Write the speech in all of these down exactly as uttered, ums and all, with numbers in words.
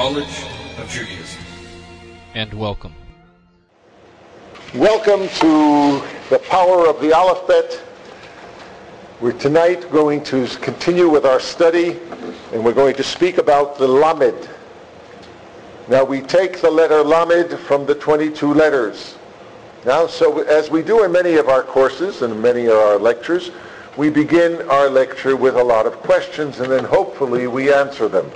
knowledge of Judaism. And welcome. Welcome to the Power of the Alphabet. We're tonight going to continue with our study, and we're going to speak about the Lamed. Now we take the letter Lamed from the twenty-two letters. Now, so as we do in many of our courses and many of our lectures, we begin our lecture with a lot of questions, and then hopefully we answer them.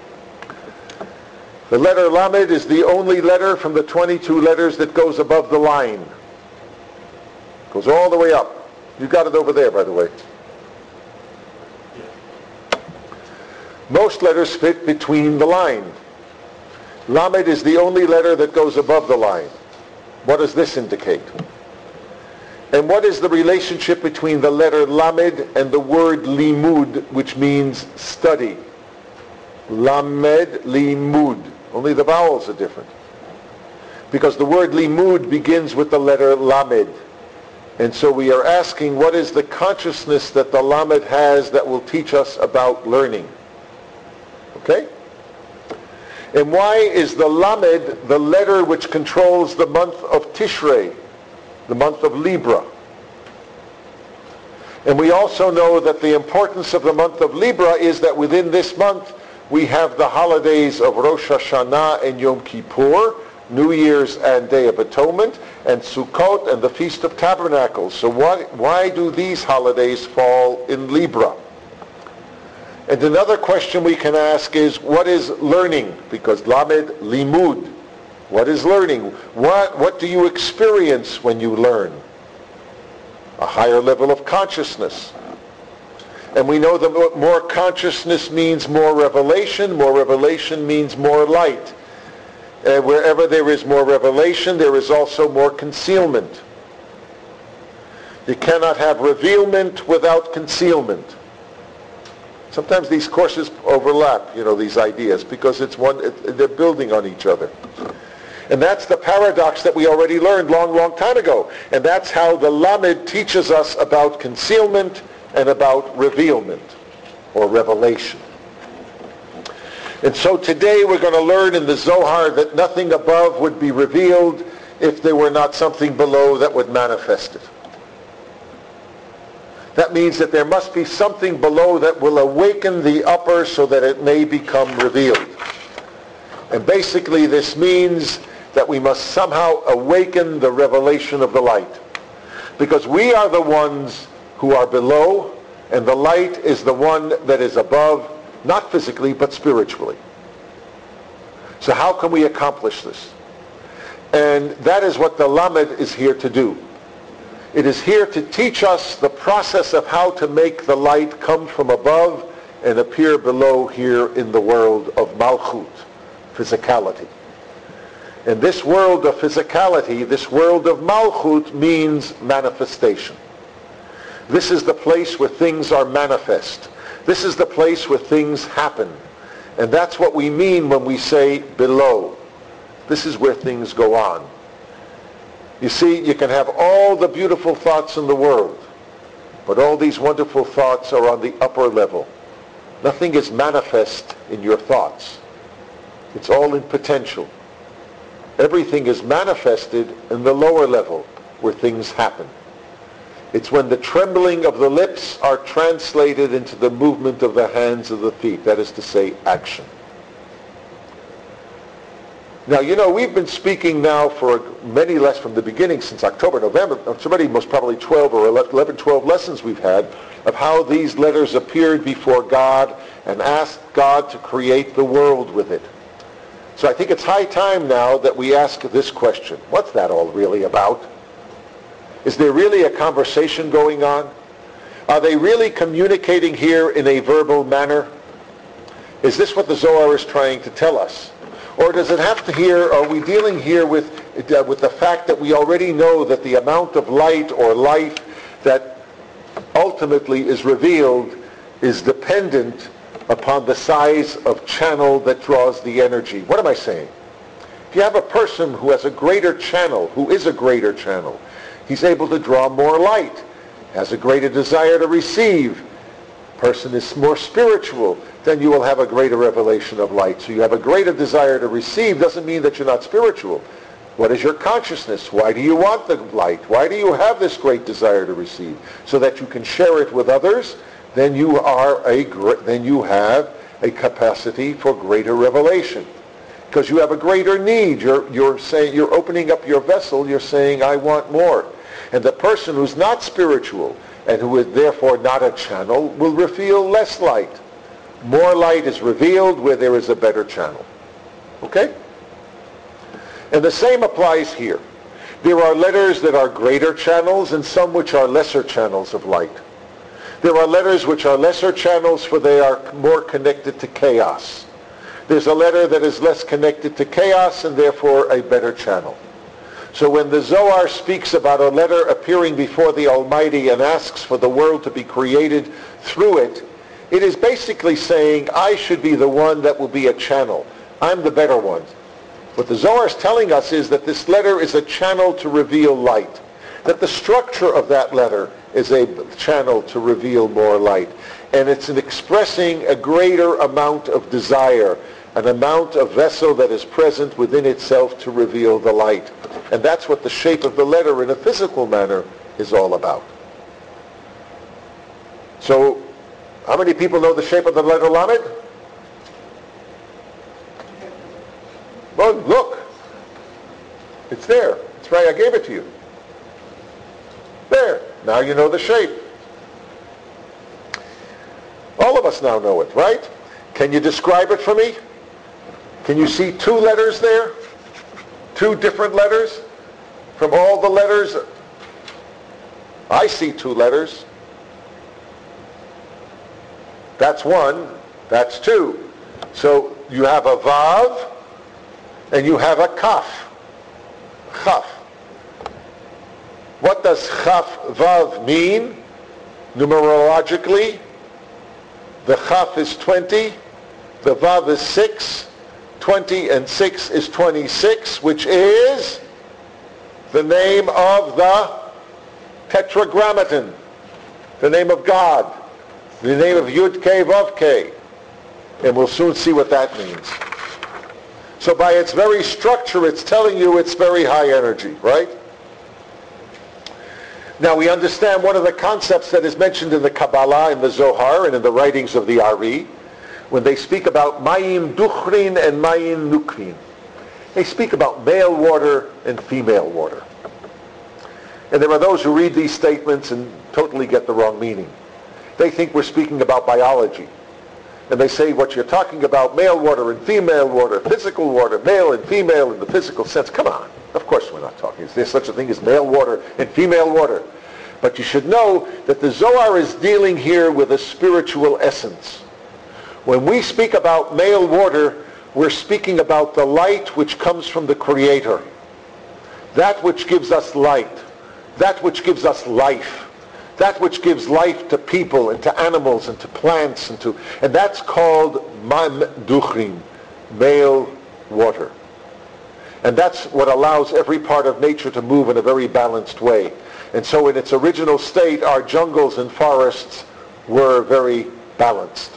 The letter Lamed is the only letter from the twenty-two letters that goes above the line. Goes all the way up. You got it over there, by the way. Most letters fit between the line. Lamed is the only letter that goes above the line. What does this indicate? And what is the relationship between the letter Lamed and the word Limud, which means study? Lamed, Limud. Only the vowels are different. Because the word Limud begins with the letter Lamed. And so we are asking, what is the consciousness that the Lamed has that will teach us about learning? Okay? And why is the Lamed the letter which controls the month of Tishrei, the month of Libra? And we also know that the importance of the month of Libra is that within this month we have the holidays of Rosh Hashanah and Yom Kippur, New Year's and Day of Atonement, and Sukkot and the Feast of Tabernacles. So why, why do these holidays fall in Libra? And another question we can ask is, what is learning? Because Lamed, Limud. What is learning? What, what do you experience when you learn? A higher level of consciousness. And we know that more consciousness means more revelation. More revelation means more light. And wherever there is more revelation, there is also more concealment. You cannot have revealment without concealment. Sometimes these courses overlap, you know, these ideas, because it's one, it, they're building on each other. And that's the paradox that we already learned long, long time ago. And that's how the Lamed teaches us about concealment and about revealment, or revelation. And so today we're going to learn in the Zohar that nothing above would be revealed if there were not something below that would manifest it. That means that there must be something below that will awaken the upper so that it may become revealed. And basically this means that we must somehow awaken the revelation of the light. Because we are the ones who are below, and the light is the one that is above, not physically, but spiritually. So how can we accomplish this? And that is what the Lamed is here to do. It is here to teach us the process of how to make the light come from above and appear below here in the world of Malchut, physicality. And this world of physicality, this world of Malchut, means manifestation. This is the place where things are manifest. This is the place where things happen. And that's what we mean when we say below. This is where things go on. You see, you can have all the beautiful thoughts in the world, but all these wonderful thoughts are on the upper level. Nothing is manifest in your thoughts. It's all in potential. Everything is manifested in the lower level where things happen. It's when the trembling of the lips are translated into the movement of the hands of the feet. That is to say, action. Now, you know, we've been speaking now for many lessons from the beginning, since October, November, somebody most probably twelve or eleven, twelve lessons we've had of how these letters appeared before God and asked God to create the world with it. So I think it's high time now that we ask this question. What's that all really about? Is there really a conversation going on? Are they really communicating here in a verbal manner? Is this what the Zohar is trying to tell us? Or does it have to hear, are we dealing here with, uh, with the fact that we already know that the amount of light or life that ultimately is revealed is dependent upon the size of channel that draws the energy? What am I saying? If you have a person who has a greater channel, who is a greater channel, he's able to draw more light, has a greater desire to receive, person is more spiritual, then you will have a greater revelation of light. So you have a greater desire to receive. Doesn't mean that you're not spiritual. What is your consciousness? Why do you want the light? Why do you have this great desire to receive? So that you can share it with others. Then you are a then you have a capacity for greater revelation, because you have a greater need. You're you're saying you're opening up your vessel. You're saying, I want more. And the person who's not spiritual and who is therefore not a channel will reveal less light. More light is revealed where there is a better channel. Okay? And the same applies here. There are letters that are greater channels and some which are lesser channels of light. There are letters which are lesser channels, for they are more connected to chaos. There's a letter that is less connected to chaos and therefore a better channel. So when the Zohar speaks about a letter appearing before the Almighty and asks for the world to be created through it, it is basically saying, I should be the one that will be a channel. I'm the better one. What the Zohar is telling us is that this letter is a channel to reveal light. That the structure of that letter is a channel to reveal more light. And it's an expressing a greater amount of desire, an amount of vessel that is present within itself to reveal the light. And that's what the shape of the letter in a physical manner is all about. So, how many people know the shape of the letter Lamed? Well, look. It's there. It's right. I gave it to you. There. Now you know the shape. All of us now know it, right? Can you describe it for me? Can you see two letters there? Two different letters? From all the letters? I see two letters. That's one. That's two. So you have a Vav and you have a Kaf. Chaf. What does Chaf Vav mean numerologically? The Chaf is twenty, the Vav is six, twenty and six is twenty-six, which is the name of the Tetragrammaton, the name of God, the name of Yud Kei Vav Kei. And we'll soon see what that means. So by its very structure, it's telling you it's very high energy, right? Now we understand one of the concepts that is mentioned in the Kabbalah, in the Zohar, and in the writings of the Ari, when they speak about Mayim Duchrin and Mayim Nukrin. They speak about male water and female water. And there are those who read these statements and totally get the wrong meaning. They think we're speaking about biology. And they say what you're talking about, male water and female water, physical water, male and female in the physical sense. Come on. Of course we're not talking. Is there such a thing as male water and female water? But you should know that the Zohar is dealing here with a spiritual essence. When we speak about male water, we're speaking about the light which comes from the Creator. That which gives us light. That which gives us life. That which gives life to people and to animals and to plants and to, and that's called Mam Duchrim, male water. And that's what allows every part of nature to move in a very balanced way. And so in its original state, our jungles and forests were very balanced.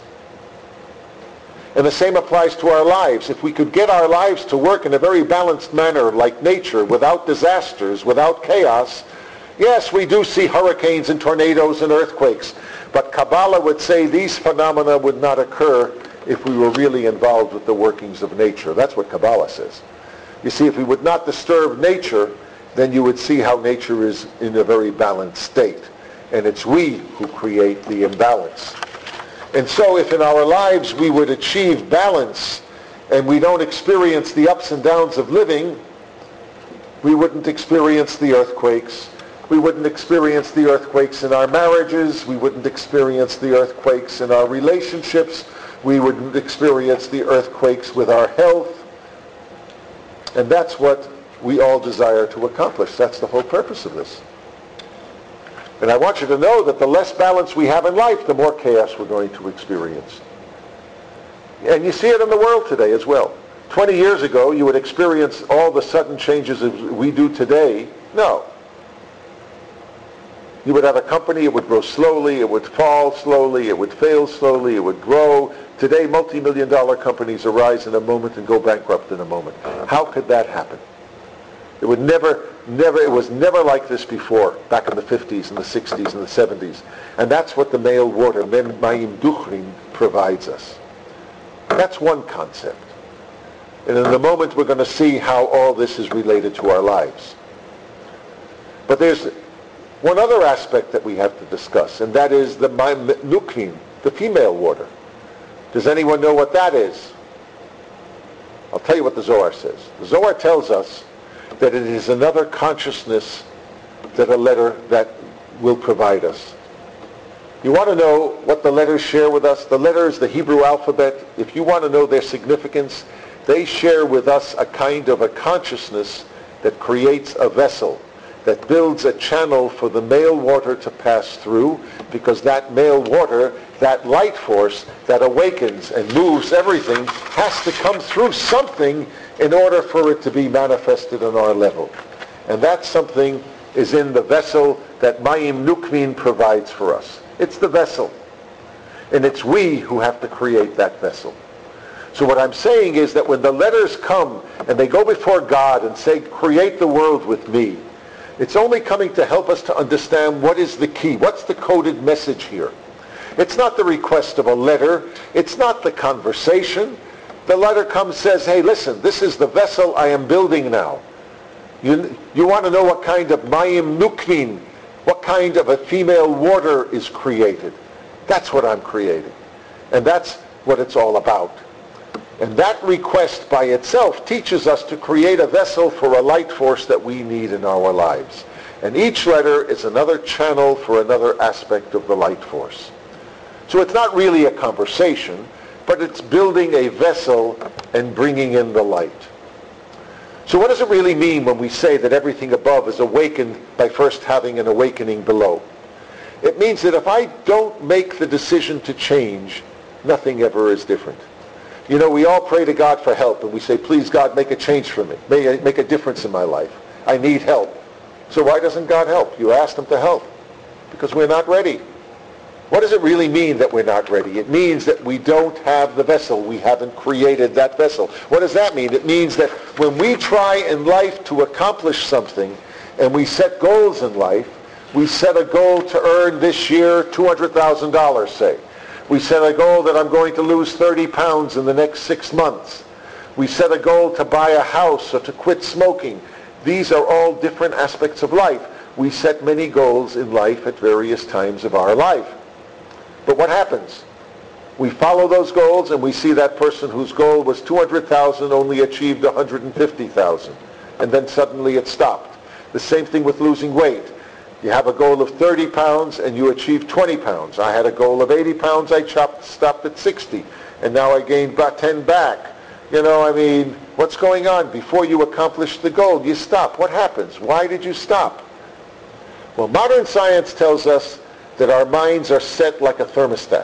And the same applies to our lives. If we could get our lives to work in a very balanced manner like nature, without disasters, without chaos, yes, we do see hurricanes and tornadoes and earthquakes, but Kabbalah would say these phenomena would not occur if we were really involved with the workings of nature. That's what Kabbalah says. You see, if we would not disturb nature, then you would see how nature is in a very balanced state. And it's we who create the imbalance. And so if in our lives we would achieve balance and we don't experience the ups and downs of living, we wouldn't experience the earthquakes. We wouldn't experience the earthquakes in our marriages. We wouldn't experience the earthquakes in our relationships. We wouldn't experience the earthquakes with our health. And that's what we all desire to accomplish. That's the whole purpose of this. And I want you to know that the less balance we have in life, the more chaos we're going to experience. And you see it in the world today as well. twenty years ago, you would experience all the sudden changes as we do today. No. You would have a company, it would grow slowly, it would fall slowly, it would fail slowly, it would grow. Today, multi-million dollar companies arise in a moment and go bankrupt in a moment. How could that happen? It would never, never, it was never like this before, back in the fifties and the sixties and the seventies. And that's what the male water, Mayim Duchrin, provides us. That's one concept. And in a moment we're going to see how all this is related to our lives. But there's one other aspect that we have to discuss, and that is the Nukhin, the female water. Does anyone know what that is? I'll tell you what the Zohar says. The Zohar tells us that it is another consciousness that a letter that will provide us. You want to know what the letters share with us? The letters, the Hebrew alphabet, if you want to know their significance, they share with us a kind of a consciousness that creates a vessel, that builds a channel for the male water to pass through, because that male water, that light force that awakens and moves everything, has to come through something in order for it to be manifested on our level. And that something is in the vessel that Mayim Nukmin provides for us. It's the vessel. And it's we who have to create that vessel. So what I'm saying is that when the letters come and they go before God and say, create the world with me, it's only coming to help us to understand what is the key, what's the coded message here. It's not the request of a letter, it's not the conversation. The letter comes, says, hey, listen, this is the vessel I am building now. You, you want to know what kind of Mayim Nukmin, what kind of a female water is created. That's what I'm creating. And that's what it's all about. And that request by itself teaches us to create a vessel for a light force that we need in our lives. And each letter is another channel for another aspect of the light force. So it's not really a conversation, but it's building a vessel and bringing in the light. So what does it really mean when we say that everything above is awakened by first having an awakening below? It means that if I don't make the decision to change, nothing ever is different. You know, we all pray to God for help, and we say, please, God, make a change for me. Make a, make a difference in my life. I need help. So why doesn't God help? You asked him to help. Because we're not ready. What does it really mean that we're not ready? It means that we don't have the vessel. We haven't created that vessel. What does that mean? It means that when we try in life to accomplish something, and we set goals in life, we set a goal to earn this year two hundred thousand dollars, say. We set a goal that I'm going to lose thirty pounds in the next six months. We set a goal to buy a house or to quit smoking. These are all different aspects of life. We set many goals in life at various times of our life. But what happens? We follow those goals and we see that person whose goal was two hundred thousand only achieved one hundred fifty thousand. And then suddenly it stopped. The same thing with losing weight. You have a goal of thirty pounds and you achieve twenty pounds. I had a goal of eighty pounds, I chopped, stopped at sixty. And now I gained about ten back. You know, I mean, what's going on? Before you accomplish the goal, you stop. What happens? Why did you stop? Well, modern science tells us that our minds are set like a thermostat.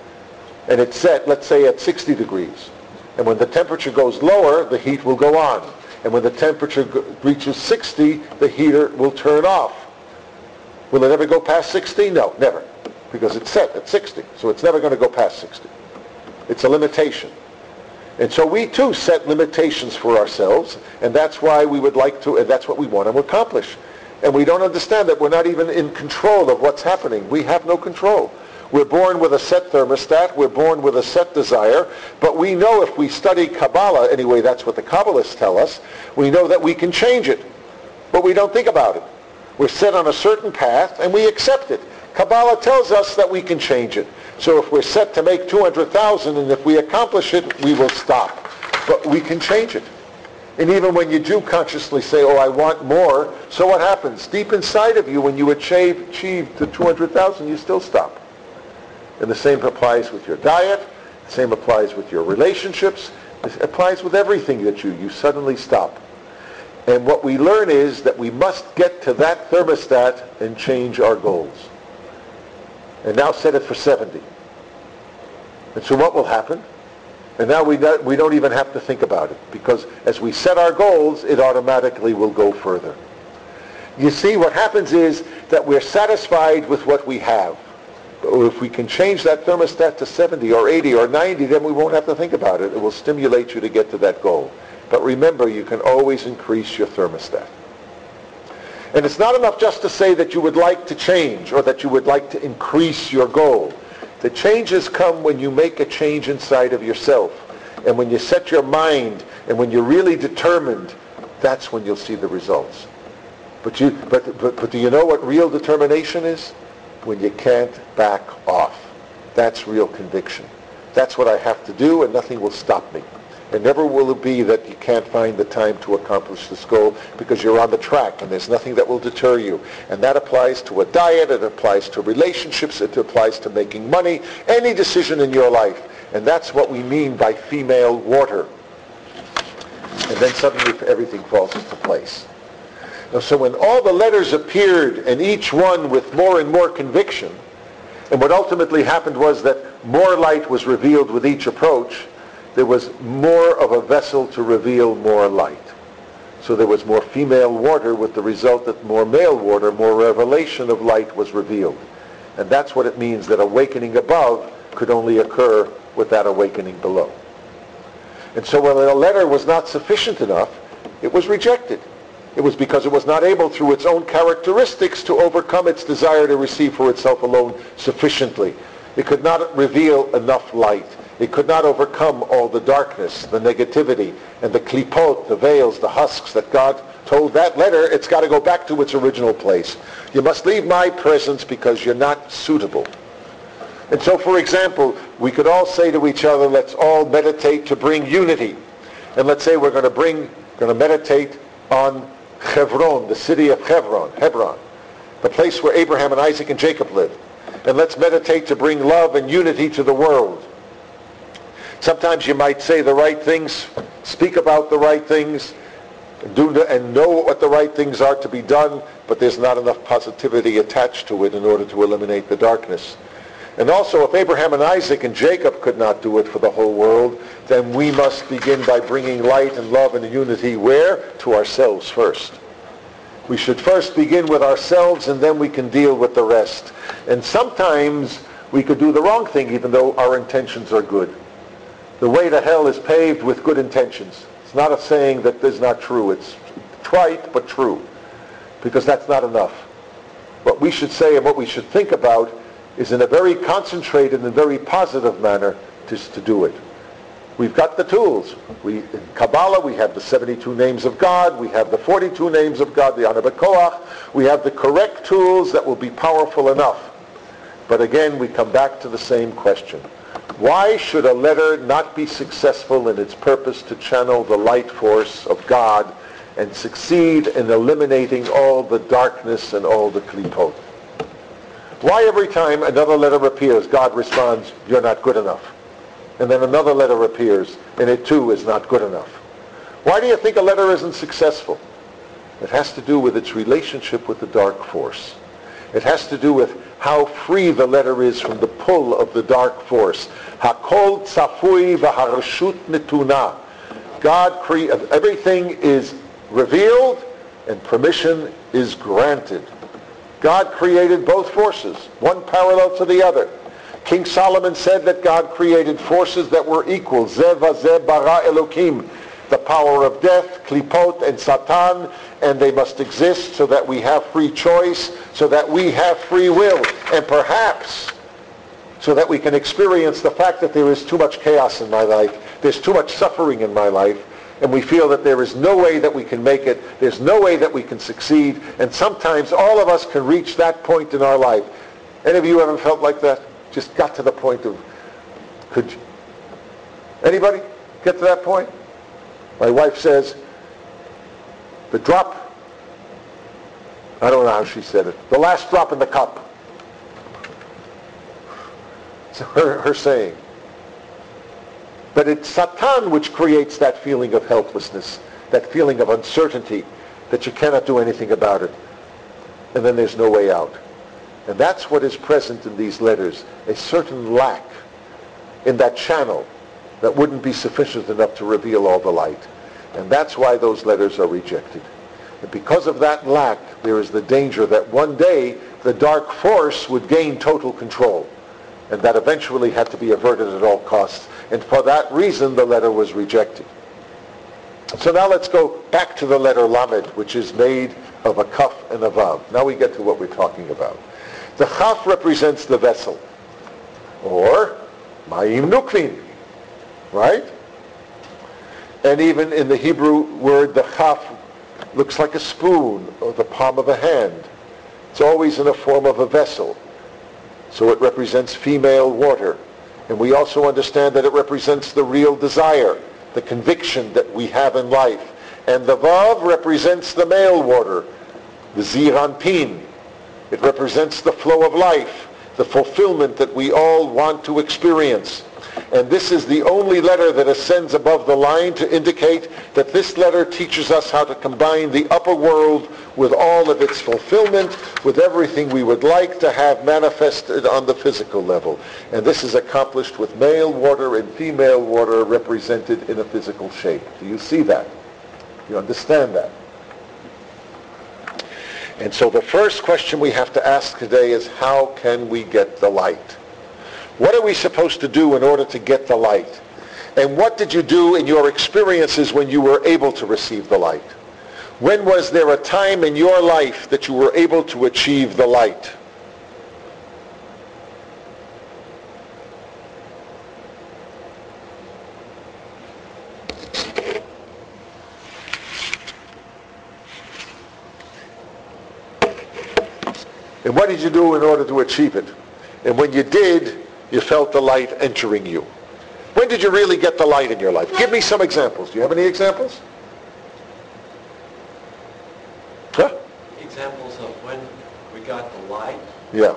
And it's set, let's say, at sixty degrees. And when the temperature goes lower, the heat will go on. And when the temperature go- reaches sixty, the heater will turn off. Will it ever go past sixty? No, never. Because it's set at sixty. So it's never going to go past sixty. It's a limitation. And so we too set limitations for ourselves, and that's why we would like to, and that's what we want to accomplish. And we don't understand that we're not even in control of what's happening. We have no control. We're born with a set thermostat, we're born with a set desire, but we know if we study Kabbalah, anyway that's what the Kabbalists tell us, we know that we can change it. But we don't think about it. We're set on a certain path and we accept it. Kabbalah tells us that we can change it. So if we're set to make two hundred thousand and if we accomplish it, we will stop. But we can change it. And even when you do consciously say, oh, I want more, so what happens? Deep inside of you, when you achieve, achieve the two hundred thousand, you still stop. And the same applies with your diet. The same applies with your relationships. It applies with everything that you, you suddenly stop. And what we learn is that we must get to that thermostat and change our goals. And now set it for seventy. And so what will happen? And now we don't, we don't even have to think about it, because as we set our goals, it automatically will go further. You see, what happens is that we're satisfied with what we have. If we can change that thermostat to seventy or eighty or ninety, then we won't have to think about it. It will stimulate you to get to that goal. But remember, you can always increase your thermostat. And it's not enough just to say that you would like to change or that you would like to increase your goal. The changes come when you make a change inside of yourself. And when you set your mind and when you're really determined, that's when you'll see the results. But you, but, but, but do you know what real determination is? When you can't back off. That's real conviction. That's what I have to do, and nothing will stop me. And never will it be that you can't find the time to accomplish this goal, because you're on the track and there's nothing that will deter you. And that applies to a diet, it applies to relationships, it applies to making money, any decision in your life. And that's what we mean by female water. And then suddenly everything falls into place. Now, so when all the letters appeared, and each one with more and more conviction, and what ultimately happened was that more light was revealed with each approach, there was more of a vessel to reveal more light. So there was more female water, with the result that more male water, more revelation of light was revealed. And that's what it means that awakening above could only occur with that awakening below. And so when a letter was not sufficient enough, it was rejected. It was because it was not able through its own characteristics to overcome its desire to receive for itself alone sufficiently. It could not reveal enough light. It could not overcome all the darkness, the negativity, and the klipot, the veils, the husks that God told that letter, it's got to go back to its original place. You must leave my presence because you're not suitable. And so, for example, we could all say to each other, let's all meditate to bring unity. And let's say we're going to bring, going to meditate on Hebron, the city of Hebron, Hebron, the place where Abraham and Isaac and Jacob lived. And let's meditate to bring love and unity to the world. Sometimes you might say the right things, speak about the right things, do and know what the right things are to be done, but there's not enough positivity attached to it in order to eliminate the darkness. And also, if Abraham and Isaac and Jacob could not do it for the whole world, then we must begin by bringing light and love and unity where? To ourselves first. We should first begin with ourselves, and then we can deal with the rest. And sometimes we could do the wrong thing even though our intentions are good. The way to hell is paved with good intentions. It's not a saying that is not true. It's trite but true, because that's not enough. What we should say and what we should think about is in a very concentrated and very positive manner just to do it. We've got the tools. We, in Kabbalah, we have the seventy-two names of God. We have the forty-two names of God, the Ana B'Koach. We have the correct tools that will be powerful enough. But again, we come back to the same question. Why should a letter not be successful in its purpose to channel the light force of God and succeed in eliminating all the darkness and all the klipot? Why every time another letter appears, God responds, you're not good enough? And then another letter appears, and it too is not good enough. Why do you think a letter isn't successful? It has to do with its relationship with the dark force. It has to do with how free the letter is from the pull of the dark force. Hakol tzafui v'harshut netuna. God created, everything is revealed and permission is granted. God created both forces, one parallel to the other. King Solomon said that God created forces that were equal. Zeh vazeh bara Elokim. The power of death, klipot, and Satan, and they must exist so that we have free choice, so that we have free will, and perhaps so that we can experience the fact that there is too much chaos in my life, there's too much suffering in my life, and we feel that there is no way that we can make it, there's no way that we can succeed, and sometimes all of us can reach that point in our life. Any of you ever felt like that? Just got to the point of, could you? Anybody get to that point? My wife says, the drop, I don't know how she said it, the last drop in the cup. It's her, her saying. But it's Satan which creates that feeling of helplessness, that feeling of uncertainty, that you cannot do anything about it. And then there's no way out. And that's what is present in these letters, a certain lack in that channel that wouldn't be sufficient enough to reveal all the light. And that's why those letters are rejected. And because of that lack, there is the danger that one day the dark force would gain total control. And that eventually had to be averted at all costs. And for that reason, the letter was rejected. So now let's go back to the letter Lamed, which is made of a Kaf and a Vav. Now we get to what we're talking about. The Chaf represents the vessel, or Mayim Nukvin, right? And even in the Hebrew word, the Chaf looks like a spoon or the palm of a hand. It's always in the form of a vessel. So it represents female water. And we also understand that it represents the real desire, the conviction that we have in life. And the Vav represents the male water, the Zir Anpin. It represents the flow of life, the fulfillment that we all want to experience. And this is the only letter that ascends above the line to indicate that this letter teaches us how to combine the upper world with all of its fulfillment, with everything we would like to have manifested on the physical level. And this is accomplished with male water and female water represented in a physical shape. Do you see that? You understand that? And so the first question we have to ask today is, how can we get the light? What are we supposed to do in order to get the light? And what did you do in your experiences when you were able to receive the light? When was there a time in your life that you were able to achieve the light? And what did you do in order to achieve it? And when you did, you felt the light entering you. When did you really get the light in your life? Give me some examples. Do you have any examples? Huh? Examples of when we got the light? Yeah.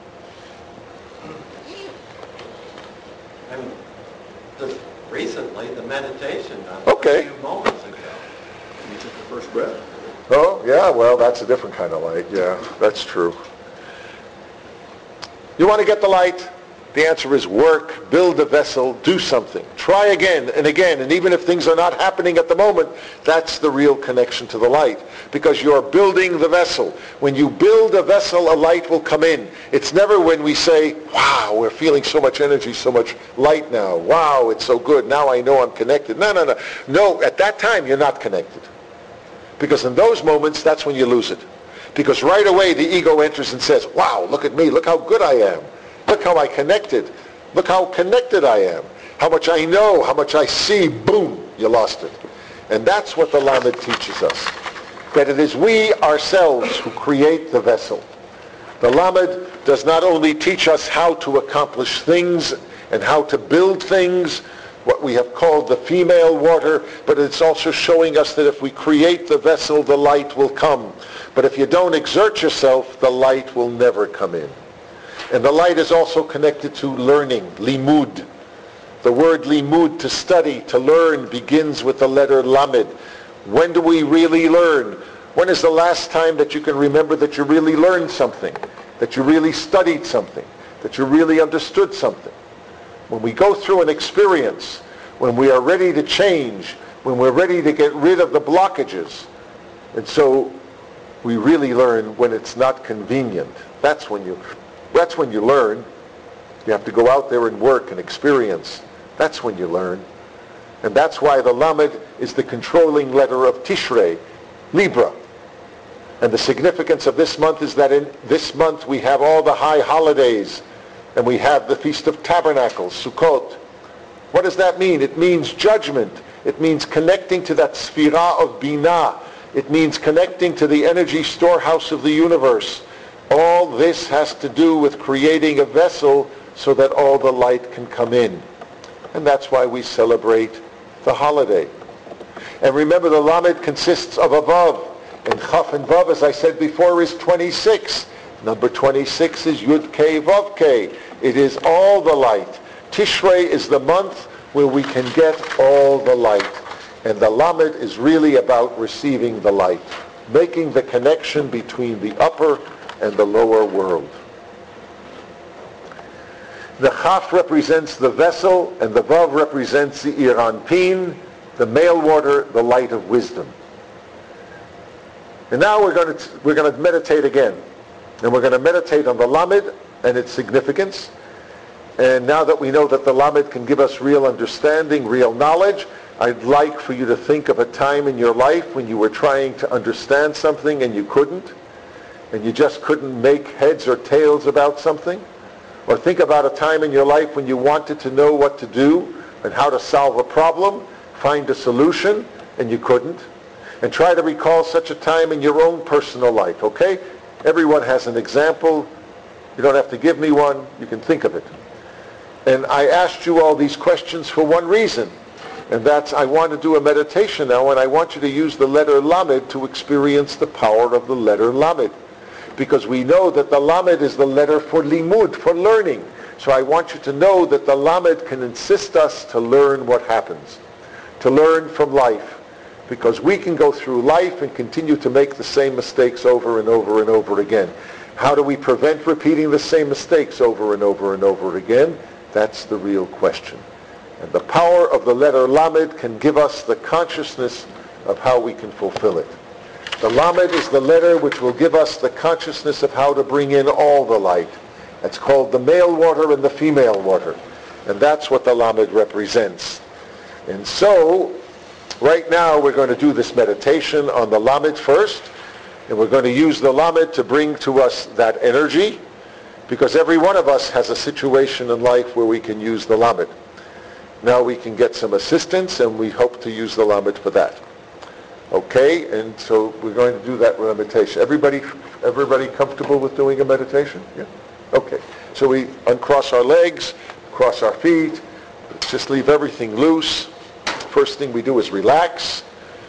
I mean, just recently, the meditation done Okay. a few moments ago. You took the first breath. Oh, yeah, well, that's a different kind of light. Yeah, that's true. You want to get the light? The answer is work, build a vessel, do something. Try again and again, and even if things are not happening at the moment, that's the real connection to the light, because you're building the vessel. When you build a vessel, a light will come in. It's never when we say, wow, we're feeling so much energy, so much light now. Wow, it's so good. Now I know I'm connected. No, no, no. No, at that time, you're not connected. Because in those moments, that's when you lose it. Because right away, the ego enters and says, wow, look at me. Look how good I am. Look how I connected. Look how connected I am. How much I know, how much I see. Boom, you lost it. And that's what the Lamed teaches us. That it is we ourselves who create the vessel. The Lamed does not only teach us how to accomplish things and how to build things, what we have called the female water, but it's also showing us that if we create the vessel, the light will come. But if you don't exert yourself, the light will never come in. And the light is also connected to learning, limud. The word limud, to study, to learn, begins with the letter lamed. When do we really learn? When is the last time that you can remember that you really learned something, that you really studied something, that you really understood something? When we go through an experience, when we are ready to change, when we're ready to get rid of the blockages. And so we really learn when it's not convenient. That's when you, that's when you learn. You have to go out there and work and experience. That's when you learn. And that's why the Lamed is the controlling letter of Tishrei, Libra. And the significance of this month is that in this month we have all the high holidays. And we have the Feast of Tabernacles, Sukkot. What does that mean? It means judgment. It means connecting to that Sphira of Binah. It means connecting to the energy storehouse of the universe. All this has to do with creating a vessel so that all the light can come in. And that's why we celebrate the holiday. And remember, the Lamed consists of a Vav. And Chaf and Vav, as I said before, is twenty-six. Number twenty-six is Yud Kei Vav Kei. It is all the light. Tishrei is the month where we can get all the light. And the Lamed is really about receiving the light, making the connection between the upper and the lower world. The Chaf represents the vessel, and the Vav represents the Ir Anpin, the male water, the light of wisdom. And now we're going to we're going to meditate again. And we're going to meditate on the Lamed and its significance. And now that we know that the Lamed can give us real understanding, real knowledge, I'd like for you to think of a time in your life when you were trying to understand something and you couldn't, and you just couldn't make heads or tails about something. Or think about a time in your life when you wanted to know what to do and how to solve a problem, find a solution, and you couldn't. And try to recall such a time in your own personal life, okay? Everyone has an example. You don't have to give me one. You can think of it. And I asked you all these questions for one reason. And that's, I want to do a meditation now, and I want you to use the letter Lamed to experience the power of the letter Lamed. Because we know that the Lamed is the letter for limud, for learning. So I want you to know that the Lamed can assist us to learn what happens, to learn from life. Because we can go through life and continue to make the same mistakes over and over and over again. How do we prevent repeating the same mistakes over and over and over again? That's the real question. And the power of the letter Lamed can give us the consciousness of how we can fulfill it. The Lamed is the letter which will give us the consciousness of how to bring in all the light. It's called the male water and the female water. And that's what the Lamed represents. And so, right now we're going to do this meditation on the Lamed first. And we're going to use the Lamed to bring to us that energy. Because every one of us has a situation in life where we can use the Lamed. Now we can get some assistance, and we hope to use the Lamed for that. Okay, and so we're going to do that with a meditation. Everybody, everybody comfortable with doing a meditation? Yeah? Okay, so we uncross our legs, cross our feet, just leave everything loose. First thing we do is relax.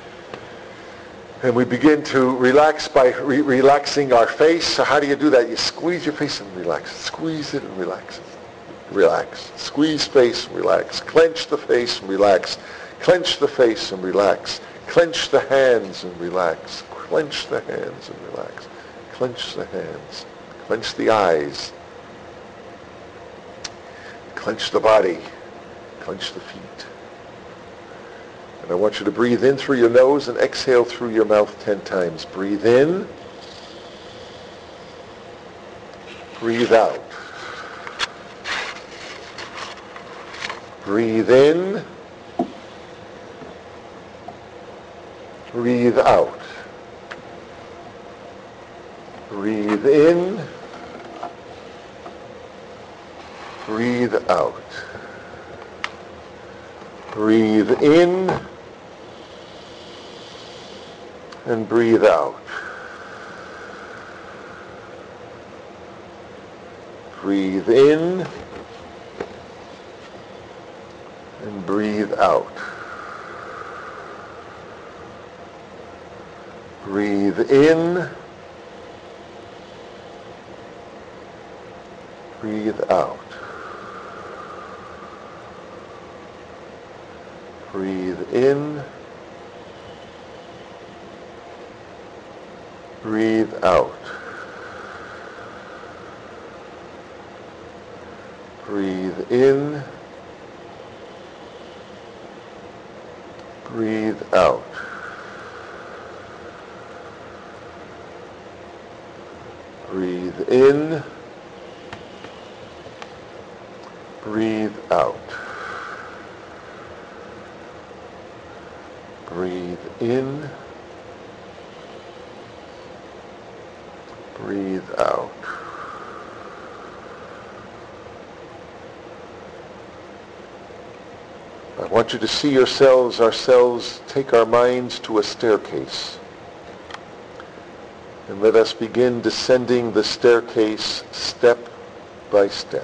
And we begin to relax by re- relaxing our face. So how do you do that? You squeeze your face and relax. Squeeze it and relax it. Relax. Squeeze face and relax. Clench the face and relax. Clench the face and relax. Clench the hands and relax. Clench the hands and relax. Clench the hands. Clench the eyes. Clench the body. Clench the feet. And I want you to breathe in through your nose and exhale through your mouth ten times. Breathe in. Breathe out. Breathe in. Breathe out. Breathe in. Breathe out. Breathe in. And breathe out. Breathe in. And breathe out. Breathe in. Breathe out. Breathe in. Breathe out. Breathe in. Breathe out. Breathe in. Breathe out. Breathe in. Breathe out. I want you to see yourselves, ourselves, take our minds to a staircase. And let us begin descending the staircase step by step.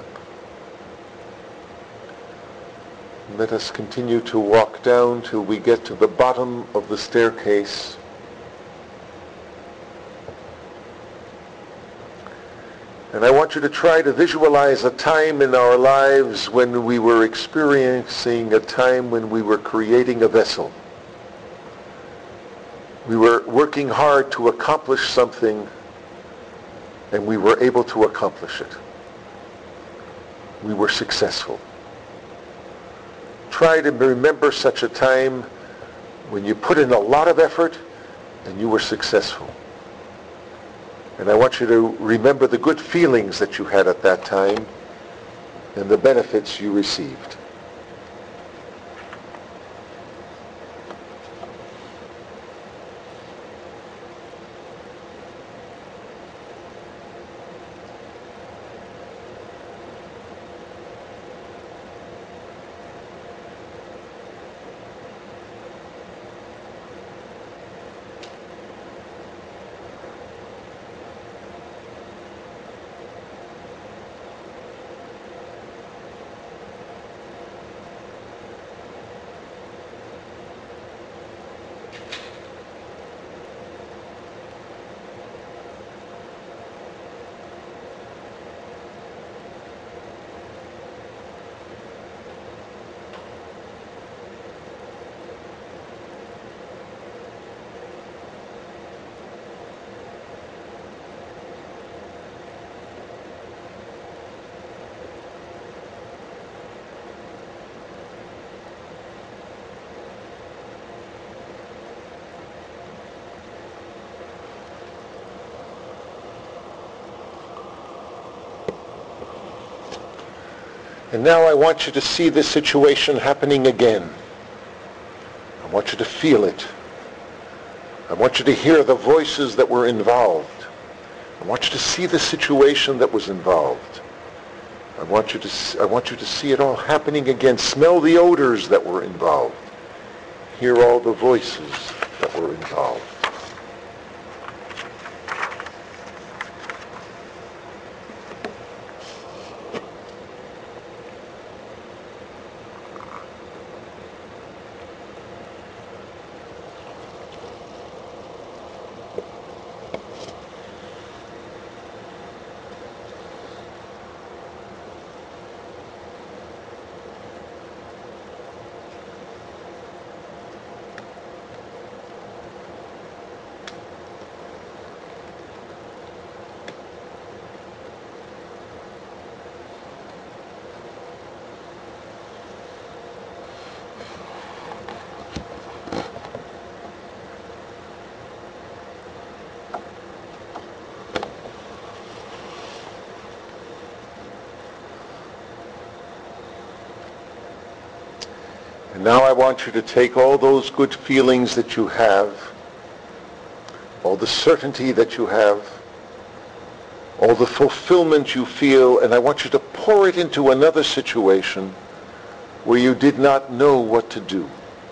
And let us continue to walk down till we get to the bottom of the staircase. And I want you to try to visualize a time in our lives when we were experiencing a time when we were creating a vessel. We were working hard to accomplish something, and we were able to accomplish it. We were successful. Try to remember such a time when you put in a lot of effort and you were successful. And I want you to remember the good feelings that you had at that time and the benefits you received. And now I want you to see this situation happening again. I want you to feel it. I want you to hear the voices that were involved. I want you to see the situation that was involved. I want you to, I want you to see it all happening again. Smell the odors that were involved. Hear all the voices that were involved. And now I want you to take all those good feelings that you have, all the certainty that you have, all the fulfillment you feel, and I want you to pour it into another situation where you did not know what to do.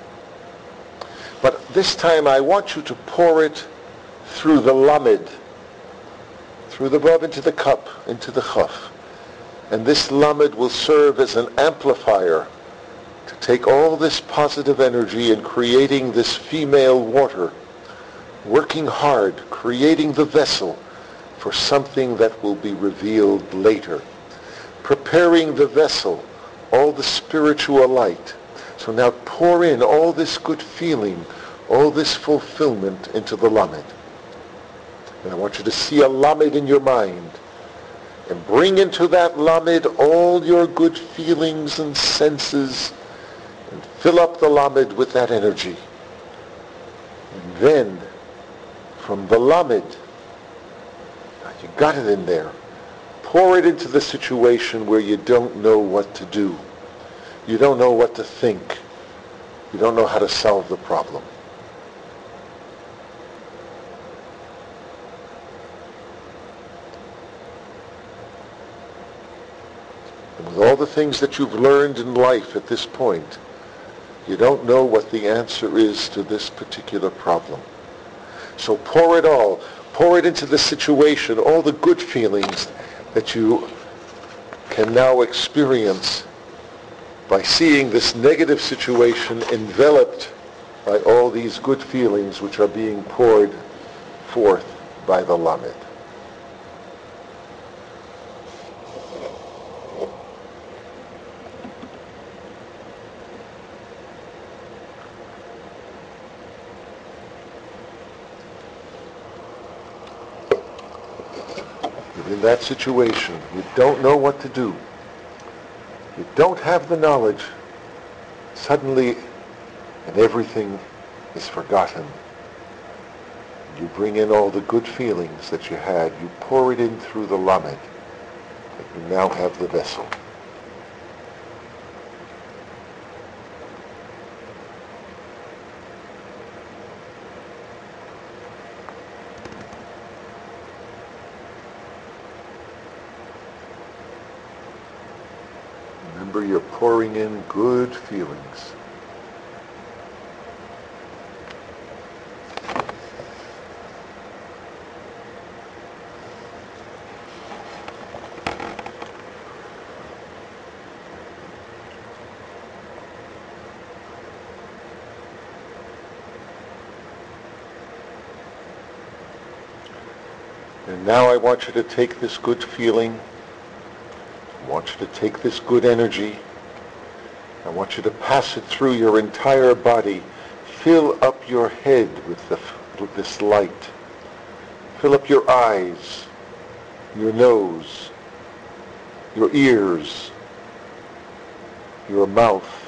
But this time I want you to pour it through the lamed, through the vav into the cup, into the chaf. And this lamed will serve as an amplifier to take all this positive energy and creating this female water, working hard, creating the vessel for something that will be revealed later, preparing the vessel, all the spiritual light. So now pour in all this good feeling, all this fulfillment into the lamed. And I want you to see a lamed in your mind and bring into that lamed all your good feelings and senses and fill up the lamed with that energy. And then, from the lamed, you got it in there, pour it into the situation where you don't know what to do. You don't know what to think. You don't know how to solve the problem. And with all the things that you've learned in life at this point, you don't know what the answer is to this particular problem. So pour it all. Pour it into the situation, all the good feelings that you can now experience by seeing this negative situation enveloped by all these good feelings which are being poured forth by the lamed. In that situation, you don't know what to do. You don't have the knowledge. Suddenly, and everything is forgotten. You bring in all the good feelings that you had. You pour it in through the lamed. And you now have the vessel. Remember, you're pouring in good feelings. And now I want you to take this good feeling. I want you to take this good energy. I want you to pass it through your entire body. Fill up your head with, the, with this light. Fill up your eyes, your nose, your ears, your mouth,